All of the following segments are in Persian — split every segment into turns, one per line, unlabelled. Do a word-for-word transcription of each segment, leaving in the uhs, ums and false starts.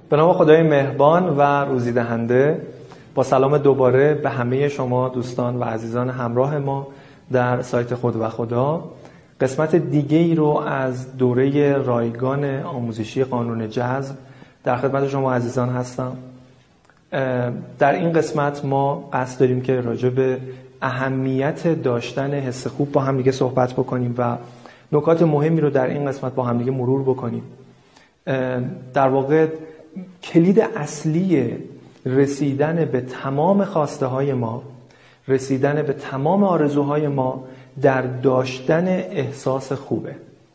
به نام خدای مهربان و روزی دهنده، با سلام دوباره به همه شما دوستان و عزیزان همراه ما در سایت خود و خدا. قسمت دیگه ای رو از دوره رایگان آموزشی قانون جذب در خدمت شما عزیزان هستم. در این قسمت ما قصد داریم که راجع به اهمیت داشتن حس خوب با هم دیگه صحبت بکنیم و نکات مهمی رو در این قسمت با هم دیگه مرور بکنیم. در واقع کلید اصلی رسیدن به تمام خواسته های ما، رسیدن به تمام آرزوهای ما در داشتن احساس خوبه.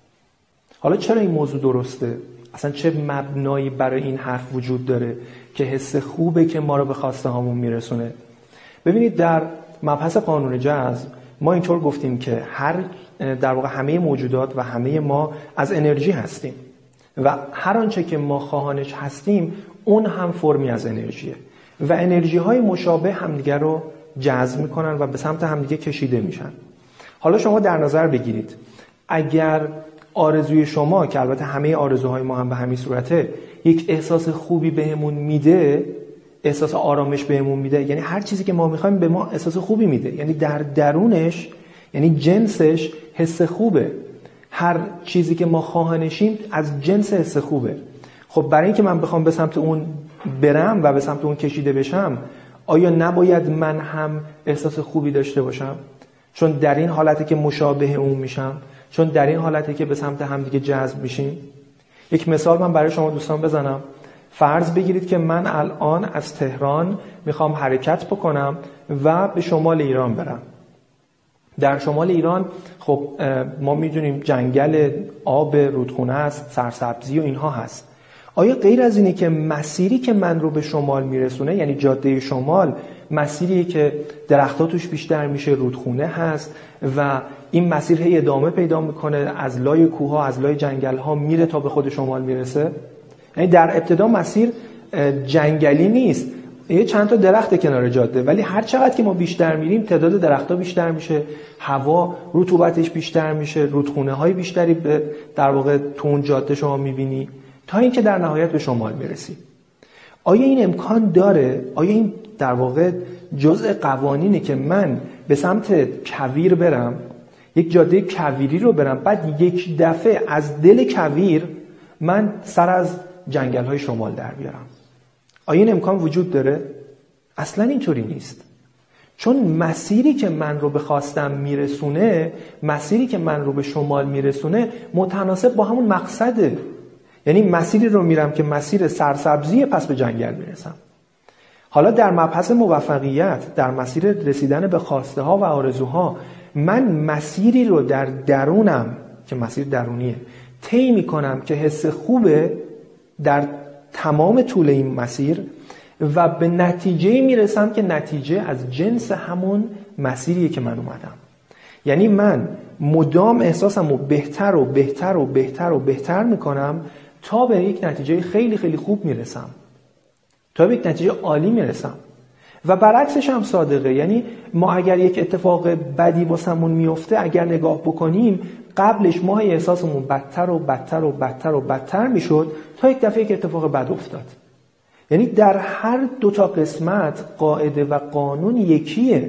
حالا چرا این موضوع درسته؟ اصلا چه مبنایی برای این حرف وجود داره که حس خوبه که ما رو به خواسته هامون میرسونه؟ ببینید، در مبحث قانون جذب ما اینطور گفتیم که هر در واقع همه موجودات و همه ما از انرژی هستیم و هر آنچه که ما خواهانش هستیم اون هم فرمی از انرژیه و انرژی های مشابه همدیگه رو جذب میکنن و به سمت همدیگه کشیده میشن. حالا شما در نظر بگیرید اگر آرزوی شما، که البته همه آرزوهای ما هم به همین صورته، یک احساس خوبی بهمون میده، احساس آرامش بهمون میده، یعنی هر چیزی که ما میخوایم به ما احساس خوبی میده، یعنی در درونش، یعنی جنسش حس خوبه. هر چیزی که ما خواهانشیم از جنس حس خوبه. خب برای اینکه من بخوام به سمت اون برم و به سمت اون کشیده بشم، آیا نباید من هم احساس خوبی داشته باشم؟ چون در این حالتی که مشابه اون میشم، چون در این حالتی که به سمت هم دیگه جذب میشیم. یک مثال من برای شما دوستان بزنم. فرض بگیرید که من الان از تهران میخوام حرکت بکنم و به شمال ایران برم. در شمال ایران خب ما میدونیم جنگل، آب رودخونه است، سرسبزی و اینها هست. آیا غیر از اینه که مسیری که من رو به شمال میرسونه، یعنی جاده شمال، مسیری که درخت‌ها توش بیشتر میشه، رودخونه هست و این مسیر هی ادامه پیدا میکنه، از لای کوه‌ها، از لای جنگل‌ها میره تا به خود شمال میرسه؟ یعنی در ابتدا مسیر جنگلی نیست، یه چند تا درخت کنار جاده، ولی هر چقدر که ما بیشتر میریم تعداد درخت‌ها بیشتر میشه، هوا رطوبتش بیشتر میشه، رودخونه‌های بیشتری به در واقع تو اون جاده شما میبینی تا اینکه در نهایت به شمال میرسی. آیا این امکان داره؟ آیا این در واقع جزء قوانینه که من به سمت کویر برم، یک جاده کویری رو برم، بعد یک دفعه از دل کویر من سر از جنگل‌های شمال در بیارم؟ آیا این امکان وجود داره؟ اصلا اینطوری نیست. چون مسیری که من رو به خواستم میرسونه، مسیری که من رو به شمال میرسونه، متناسب با همون مقصده. یعنی مسیری رو میرم که مسیر سرسبزیه، پس به جنگل میرسم. حالا در مبحث موفقیت، در مسیر رسیدن به خواسته ها و آرزوها، من مسیری رو در درونم که مسیر درونیه طی میکنم که حس خوبه در تمام طول این مسیر و به نتیجه میرسم که نتیجه از جنس همون مسیریه که من اومدم. یعنی من مدام احساسم رو بهتر و بهتر و بهتر و بهتر میکنم تا به یک نتیجه خیلی خیلی خوب میرسم، تا به یک نتیجه عالی میرسم. و برعکسش هم صادقه. یعنی ما اگر یک اتفاق بدی واسمون میفته، اگر نگاه بکنیم قبلش ما احساسمون بدتر و بدتر و بدتر و بدتر میشد تا یک دفعه یک اتفاق بد افتاد. یعنی در هر دو تا قسمت قاعده و قانون یکیه.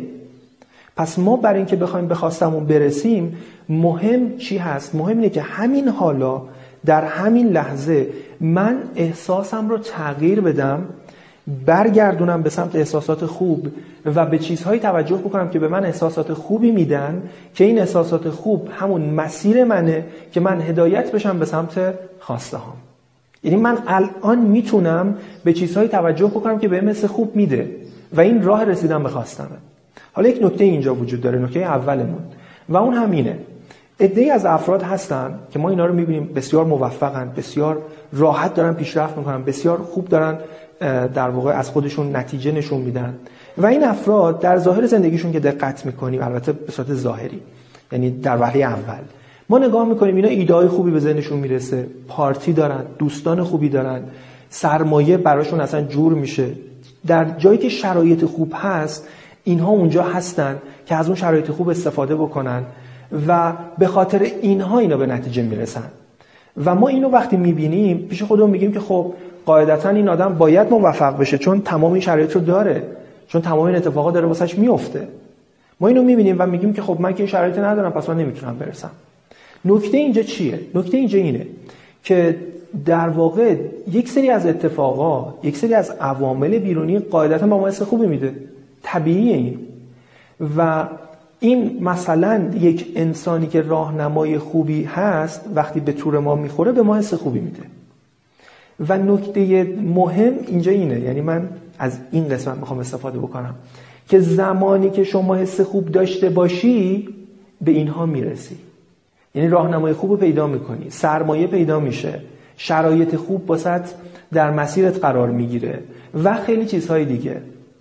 پس ما برای اینکه بخوایم به خواستمون برسیم، مهم چی هست؟ مهم اینه که همین حالا در همین لحظه من احساسم رو تغییر بدم، برگردونم به سمت احساسات خوب و به چیزهایی توجه بکنم که به من احساسات خوبی میدن، که این احساسات خوب همون مسیر منه که من هدایت بشم به سمت خواسته هام. یعنی من الان میتونم به چیزهایی توجه بکنم که بهم حس خوب میده و این راه رسیدن به خواستمه. حالا یک نکته اینجا وجود داره، نکته اولمون، و اون همینه. عده‌ای از افراد هستن که ما اینا رو میبینیم بسیار موفقن، بسیار راحت دارن پیشرفت میکنن، بسیار خوب دارن در واقع از خودشون نتیجه نشون میدن و این افراد در ظاهر زندگیشون که دقت میکنیم، البته به صورت ظاهری، یعنی در وهله اول ما نگاه میکنیم اینا ایده‌های خوبی به ذهنشون میرسه، پارتی دارن، دوستان خوبی دارن، سرمایه براشون اصلا جور میشه. در جایی که شرایط خوب هست اینها اونجا هستن که از اون شرایط خوب استفاده بکنن و به خاطر اینها اینا به نتیجه میرسن. و ما اینو وقتی میبینیم پیش خودمون میگیم که خب قاعدتاً این آدم باید موفق بشه، چون تمام این شرایط رو داره، چون تمام این اتفاقات داره واسش میفته. ما اینو میبینیم و میگیم که خب من که این شرایط ندارم پس من نمیتونم برسم. نکته اینجا چیه؟ نکته اینجا اینه که در واقع یک سری از اتفاقات، یک سری از عوامل بیرونی قاعدتاً با ما حس خوبی میده. طبیعیه این. و این مثلا یک انسانی که راهنمای خوبی هست وقتی به تور ما میخوره به ما حس خوبی میده. و نکته مهم اینجا اینه، یعنی من از این قسمت میخوام استفاده بکنم که زمانی که شما حس خوب داشته باشی به اینها میرسی، یعنی راهنمای خوب رو پیدا میکنی، سرمایه پیدا میشه، شرایط خوب واسط در مسیرت قرار میگیره و خیلی چیزهای دیگه.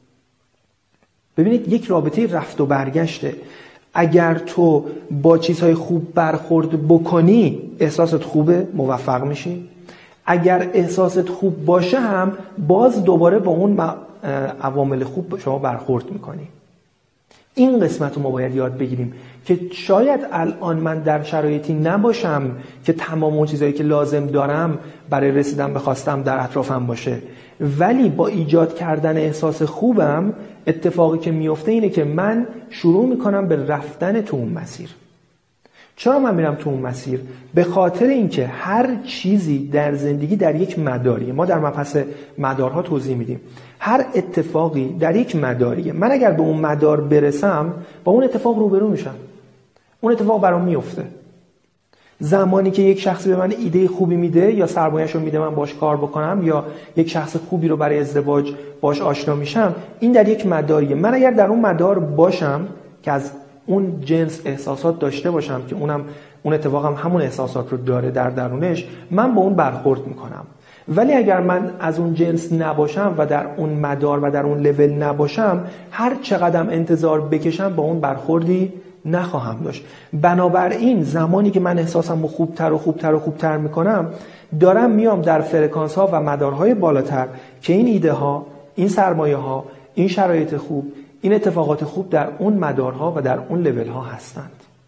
ببینید یک رابطه رفت و برگشته. اگر تو با چیزهای خوب برخورد بکنی احساست خوبه، موفق میشی. اگر احساست خوب باشه هم باز دوباره با اون عوامل خوب شما برخورد میکنی. این قسمت رو ما باید یاد بگیریم که شاید الان من در شرایطی نباشم که تمام اون چیزایی که لازم دارم برای رسیدن به خواستم در اطرافم باشه، ولی با ایجاد کردن احساس خوبم اتفاقی که میفته اینه که من شروع میکنم به رفتن تو اون مسیر. چرا من میرم تو اون مسیر؟ به خاطر اینکه هر چیزی در زندگی در یک مداریه. ما در مبحث مدارها توضیح میدیم. هر اتفاقی در یک مداریه. من اگر به اون مدار برسم با اون اتفاق روبرو میشم. اون اتفاق برام میفته. زمانی که یک شخصی به من ایده خوبی میده یا سرمایه‌شو میده من باش کار بکنم یا یک شخص خوبی رو برای ازدواج باش آشنا میشم، این در یک مداریه. من اگر در اون مدار باشم که از اون جنس احساسات داشته باشم که اونم اون اتفاقم همون احساسات رو داره در درونش، من با اون برخورد میکنم. ولی اگر من از اون جنس نباشم و در اون مدار و در اون لول نباشم، هر چقدرم انتظار بکشم با اون برخوردی نخواهم داشت. بنابراین زمانی که من احساسم رو خوبتر و خوبتر و خوبتر میکنم، دارم میام در فرکانس ها و مدارهای بالاتر که این ایده ها، این سرمایه ها، این شرایط خوب، این اتفاقات خوب در اون مدارها و در اون لول ها هستند.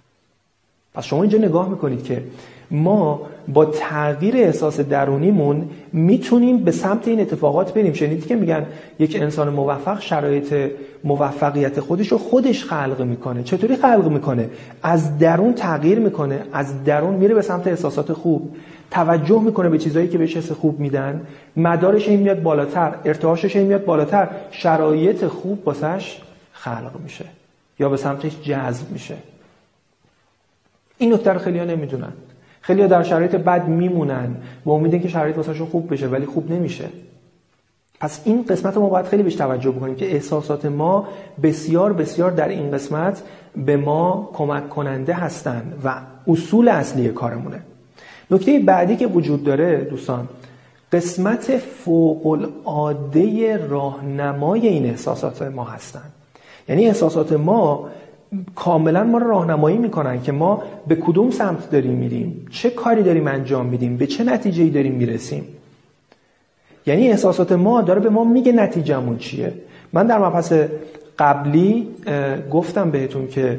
پس شما اینجا نگاه میکنید که ما با تغییر احساس درونیمون میتونیم به سمت این اتفاقات بریم. شنیدید که میگن یک انسان موفق شرایط موفقیت خودش رو خودش خلق میکنه. چطوری خلق میکنه؟ از درون تغییر میکنه، از درون میره به سمت احساسات خوب، توجه میکنه به چیزایی که بهش حس خوب میدن، مدارش این میاد بالاتر، ارتعاشش این میاد بالاتر، شرایط خوب واسش خلق میشه یا به سمتش جذب میشه. این نکته رو خیلی‌ها نمیدونن. خیلی‌ها در شرایط بد میمونن با امید اینکه شرایط واسهشون خوب بشه، ولی خوب نمیشه. پس این قسمت رو ما باید خیلی بهش توجه بکنیم که احساسات ما بسیار بسیار در این قسمت به ما کمک کننده هستند و اصول اصلی کارمونه. نکته بعدی که وجود داره دوستان، قسمت فوق‌العاده راهنمای این احساسات ما هستند. یعنی احساسات ما کاملا ما رو راهنمایی میکنن که ما به کدوم سمت داریم میریم، چه کاری داریم انجام میدیم، به چه نتیجه‌ای داریم میرسیم. یعنی احساسات ما داره به ما میگه نتیجه‌مون چیه. من در مبحث قبلی گفتم بهتون که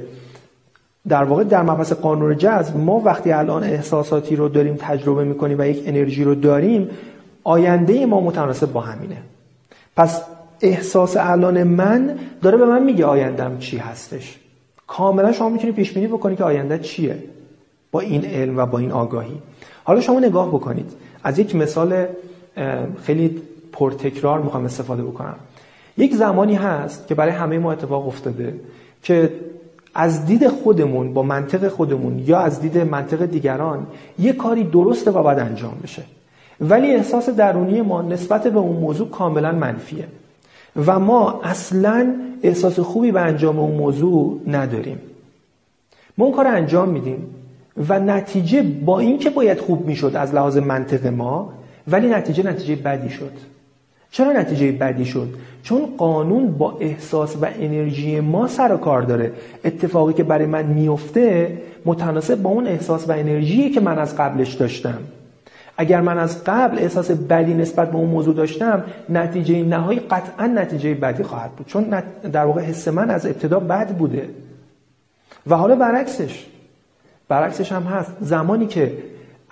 در واقع در مبحث قانون جذب ما وقتی الان احساساتی رو داریم تجربه میکنیم و یک انرژی رو داریم، آینده ما متناسب با همینه. پس احساس الان من داره به من میگه آیندم چی هستش. کاملا شما میتونی پیش بینی بکنی که آینده چیه با این علم و با این آگاهی. حالا شما نگاه بکنید، از یک مثال خیلی پرتکرار میخوام استفاده بکنم. یک زمانی هست که برای همه ما اتفاق افتاده که از دید خودمون با منطق خودمون یا از دید منطق دیگران یه کاری درسته و باید انجام بشه، ولی احساس درونی ما نسبت به اون موضوع کاملا منفیه و ما اصلا احساس خوبی به انجام اون موضوع نداریم. ما اون کار انجام میدیم و نتیجه با این که باید خوب میشد از لحاظ منطق ما، ولی نتیجه نتیجه بدی شد. چرا نتیجه بدی شد؟ چون قانون با احساس و انرژی ما سر و کار داره. اتفاقی که برای من میفته متناسب با اون احساس و انرژی که من از قبلش داشتم. اگر من از قبل احساس بدی نسبت به اون موضوع داشتم، نتیجه نهایی قطعا نتیجه بدی خواهد بود، چون در واقع حس من از ابتدا بد بوده. و حالا برعکسش برعکسش هم هست. زمانی که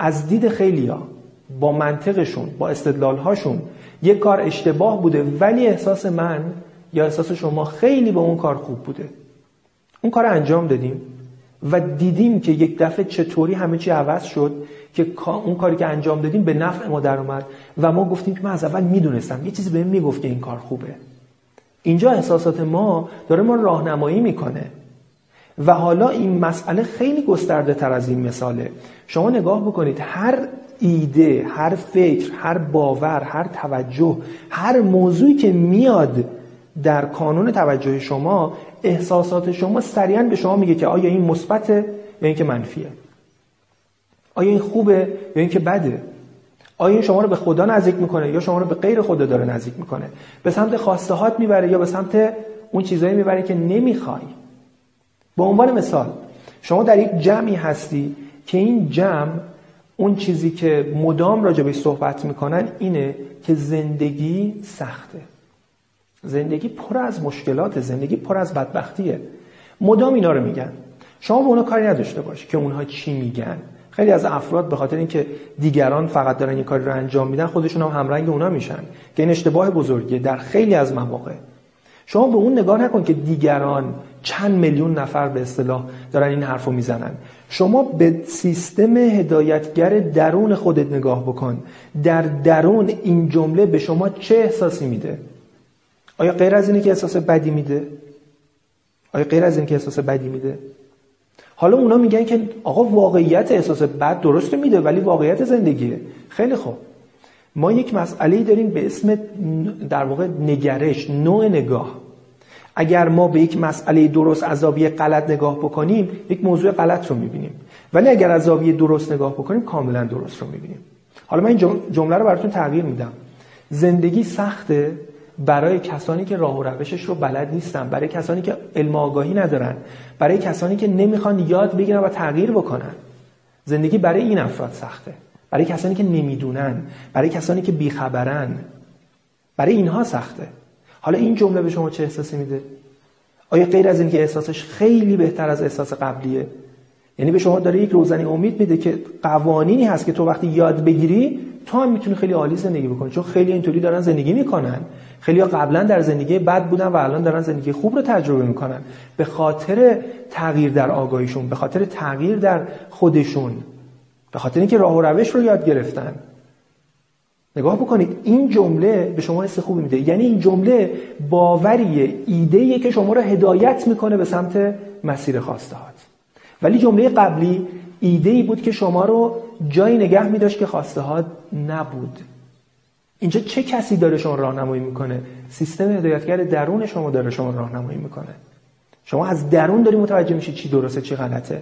از دید خیلیا با منطقشون، با استدلالهاشون یک کار اشتباه بوده، ولی احساس من یا احساس شما خیلی با اون کار خوب بوده. اون کار انجام دادیم و دیدیم که یک دفعه چطوری همه چی عوض شد که اون کاری که انجام دادیم به نفع ما در اومد و ما گفتیم که من از اول میدونستم، یه چیزی بهم میگفت که این کار خوبه. اینجا احساسات ما داره ما راهنمایی میکنه. و حالا این مسئله خیلی گسترده تر از این مثاله. شما نگاه بکنید، هر ایده، هر فکر، هر باور، هر توجه، هر موضوعی که میاد در کانون توجه شما، احساسات شما سریعا به شما میگه که آیا این مثبته یا اینکه منفیه، آیا این خوبه یا اینکه بده، آیا این شما رو به خدا نزدیک میکنه یا شما رو به غیر خدا داره نزدیک میکنه، به سمت خواسته هات میبره یا به سمت اون چیزایی میبره که نمیخوای. به عنوان مثال، شما در یک جمعی هستی که این جمع اون چیزی که مدام راجع بهش صحبت میکنن اینه که زندگی سخته، زندگی پر از مشکلات، زندگی پر از بدبختیه. مدام اینا رو میگن. شما به اونا کاری نداشته باش که اونها چی میگن. خیلی از افراد به خاطر اینکه دیگران فقط دارن این کاری رو انجام میدن، خودشون هم همرنگ اونا میشن که این اشتباه بزرگیه در خیلی از مواقع. شما به اون نگاه نکن که دیگران چند میلیون نفر به اصطلاح دارن این حرفو میزنن. شما به سیستم هدایتگر درون خودت نگاه بکن. در درون این جمله به شما چه احساسی میده؟ آیا غیر از اینه که احساس بدی میده؟ آیا غیر از اینه که احساس بدی میده؟ حالا اونا میگن که آقا واقعیت احساس بد درست میده ولی واقعیت زندگیه. خیلی خوب. ما یک مسئله‌ای داریم به اسم در واقع نگرش، نوع نگاه. اگر ما به یک مسئله درست از زاویه غلط نگاه بکنیم، یک موضوع غلط رو میبینیم. ولی اگر از زاویه درست نگاه بکنیم، کاملا درست رو میبینیم. حالا من این جمله رو براتون تغییر میدم. زندگی سخته برای کسانی که راه و روشش رو بلد نیستن، برای کسانی که علم آگاهی ندارن، برای کسانی که نمیخوان یاد بگیرن و تغییر بکنن. زندگی برای این افراد سخته، برای کسانی که نمیدونن، برای کسانی که بیخبرن، برای اینها سخته. حالا این جمله به شما چه احساسی میده؟ آیا غیر از این که احساسش خیلی بهتر از احساس قبلیه؟ یعنی به شما داره یک روزنی امید میده که قوانینی هست که تو وقتی یاد بگیری تو هم میتونی خیلی عالی زندگی بکنی، چون خیلی اینطوری دارن زندگی میکنن. خیلی‌ها قبلا در زندگی بد بودن و الان دارن زندگی خوب رو تجربه میکنن به خاطر تغییر در آگاهیشون، به خاطر تغییر در خودشون، به خاطر اینکه راه و روش رو یاد گرفتن. نگاه بکنید، این جمله به شما حس خوبی میده. یعنی این جمله باوریه، ایده‌ایه که شما رو هدایت میکنه به سمت مسیر خواسته هات. ولی جمله قبلی ایده‌ای بود که شما رو جایی نگه می‌داشت که خواسته هات نبود. اینجا چه کسی داره شما راهنمایی میکنه؟ سیستم هدایتگر درون شما داره شما راهنمایی میکنه. شما از درون داری متوجه میشی چی درسته چی غلطه.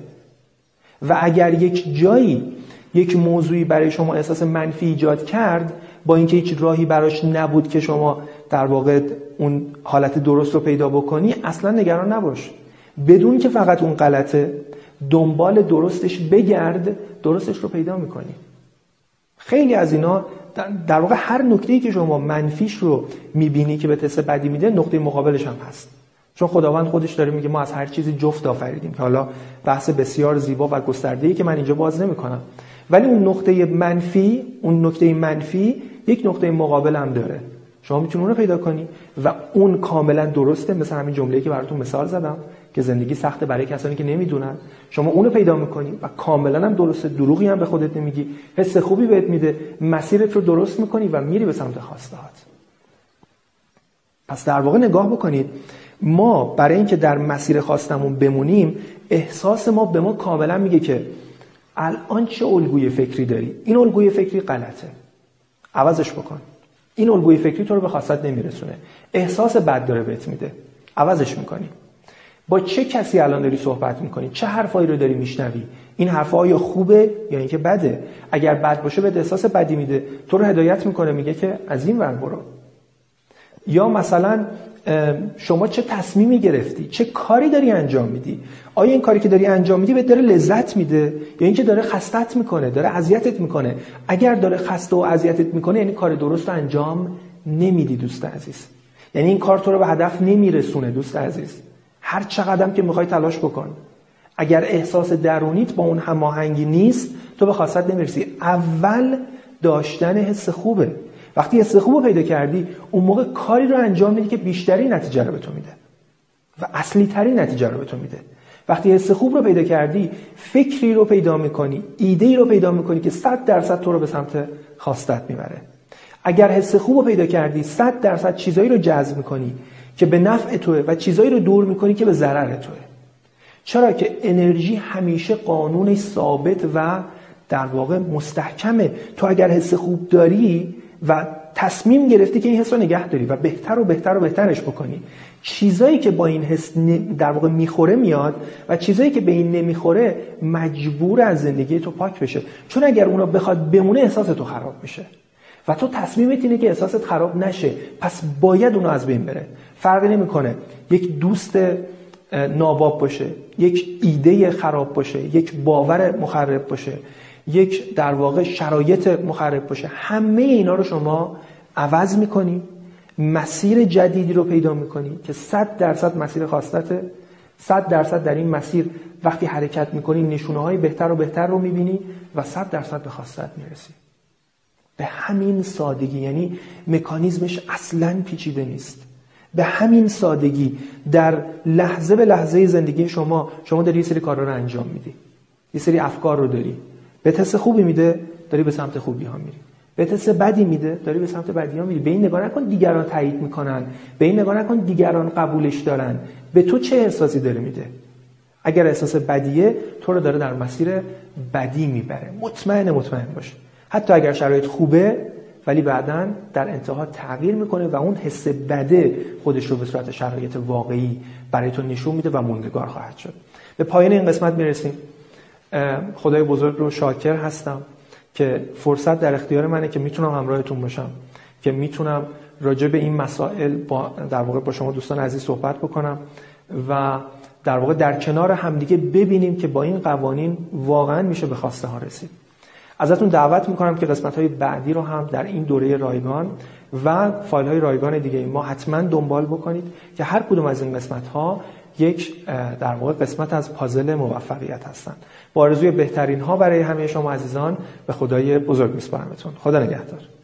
و اگر یک جایی یک موضوعی برای شما احساس منفی ایجاد کرد، با اینکه هیچ راهی براش نبود که شما در واقع اون حالت درست رو پیدا بکنی، اصلا نگران نباش. بدون که فقط اون غلطه، دنبال درستش بگرد، درستش رو پیدا میکنی. خیلی از اینا در واقع هر نکته‌ای که شما منفیش رو میبینی که به حس بدی میده، نقطه مقابلش هم هست. چون خداوند خودش داره میگه ما از هر چیزی جفت آفریدیم، که حالا بحث بسیار زیبا و گسترده‌ای که من اینجا باز نمی‌کنم. ولی اون نقطه منفی، اون نکته منفی یک نقطه مقابل هم داره. شما میتونی اون رو پیدا کنی و اون کاملا درسته. مثل همین جمله‌ای که براتون مثال زدم که زندگی سخته برای کسانی که نمیدونن، شما اون رو پیدا می‌کنی و کاملا هم درسته، دروغی هم به خودت نمیگی، حس خوبی بهت میده، مسیرت رو درست می‌کنی و میری به سمت خواسته‌هات. پس در واقع نگاه بکنید، ما برای اینکه در مسیر خواستمون بمونیم، احساس ما به ما کاملا میگه که الان چه الگوی فکری داری، این الگوی فکری غلطه، عوضش بکن. این الگوی فکری تو رو به خواستت نمیرسونه، احساس بد داره بهت میده، عوضش میکنی. با چه کسی الان داری صحبت میکنی؟ چه حرفایی رو داری میشنوی؟ این حرفا آیا خوبه یا اینکه بده؟ اگر بد باشه بهت احساس بدی میده، تو رو هدایت میکنه، میگه که از این ور برو. یا مثلا شما چه تصمیمی گرفتی، چه کاری داری انجام میدی؟ آیا این کاری که داری انجام میدی بهت داره لذت میده یا اینکه داره خستت میکنه، داره اذیتت میکنه؟ اگر داره خسته و اذیتت میکنه، یعنی کار درست رو انجام نمیدی دوست عزیز. یعنی این کار تو رو به هدف نمیرسونه دوست عزیز. هر چقدرم که میخوای تلاش بکن، اگر احساس درونیت با اون هماهنگی نیست، تو به خواستت نمیرسی. اول داشتن حس خوبه. وقتی حس خوب رو پیدا کردی، اون موقع کاری رو انجام میدی که بیشتری نتیجه رو به تو میده و اصلی ترین نتیجه رو به تو میده. وقتی حس خوب رو پیدا کردی، فکری رو پیدا میکنی، ایده‌ای رو پیدا میکنی که صد درصد تو رو به سمت خواستت میبره. اگر حس خوب رو پیدا کردی، صد درصد چیزایی رو جذب میکنی که به نفع توه و چیزایی رو دور میکنی که به ضرر توه. چرا که انرژی همیشه قانونش ثابت و در واقع مستحکمه. تو اگر حس خوب داری و تصمیم گرفتی که این حس رو نگه داری و بهتر و بهتر و بهترش بکنی، چیزایی که با این حس در واقع میخوره میاد و چیزایی که به این نمیخوره مجبور از زندگی تو پاک بشه. چون اگر اونا بخواد بمونه، احساس تو خراب میشه و تو تصمیمت اینه که احساست خراب نشه، پس باید اونا از بین بره. فرقی نمیکنه یک دوست ناباب باشه، یک ایده خراب باشه، یک باور مخرب باشه، یک در واقع شرایط مخرب باشه، همه اینا رو شما عوض میکنی، مسیر جدیدی رو پیدا میکنی که صد درصد مسیر خواستته. صد درصد در این مسیر وقتی حرکت میکنی نشونه های بهتر و بهتر رو میبینی و صد درصد به خواستت میرسی. به همین سادگی، یعنی مکانیزمش اصلاً پیچیده نیست. به همین سادگی در لحظه به لحظه زندگی شما شما داری یه سری کارا رو انجام میدی، یه سری افکار رو داری، به حس خوبی میده، داری به سمت خوبی ها میری، به حس بدی میده، داری به سمت بدی ها میری. به این نگاه نکن دیگران تایید میکنن، به این نگاه نکن دیگران قبولش دارن، به تو چه احساسی داره میده. اگر احساس بدیه، تو رو داره در مسیر بدی میبره. مطمئن مطمئن باش. حتی اگر شرایط خوبه، ولی بعداً در انتها تغییر میکنه و اون حس بده خودش رو به صورت شرایط واقعی برای تو نشون میده و موندگار خواهد شد. به پایان این قسمت میرسیم. خدای بزرگ رو شاکر هستم که فرصت در اختیار منه که میتونم همراهتون باشم، که میتونم راجع به این مسائل با در واقع با شما دوستان عزیز صحبت بکنم و در واقع در کنار همدیگه ببینیم که با این قوانین واقعاً میشه به خواسته ها رسید. ازتون دعوت میکنم که قسمت‌های بعدی رو هم در این دوره رایگان و فایل‌های رایگان دیگه ما حتما دنبال بکنید که هر کدوم از این قسمت‌ها یک در واقع قسمت از پازل موفقیت هستن. با آرزوی بهترین ها برای همه شما عزیزان، به خدای بزرگ میسپارمتون. خدا نگهدار.